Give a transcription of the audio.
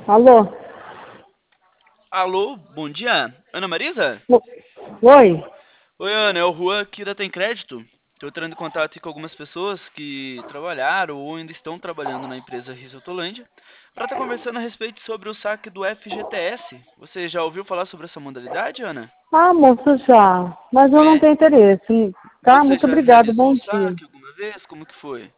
Alô? Alô, bom dia. Ana Marisa? O- Oi? Oi, Ana, é o Juan aqui da Tem Crédito. Estou entrando em contato aqui com algumas pessoas que trabalharam ou ainda estão trabalhando na empresa Risotolândia para estar conversando a respeito sobre o saque do FGTS. Você já ouviu falar sobre essa modalidade, Ana? Ah, moço, já. Mas eu não É? tenho interesse. Tá? Você Muito já obrigado. realizou Bom o dia. saque alguma vez? Como que foi?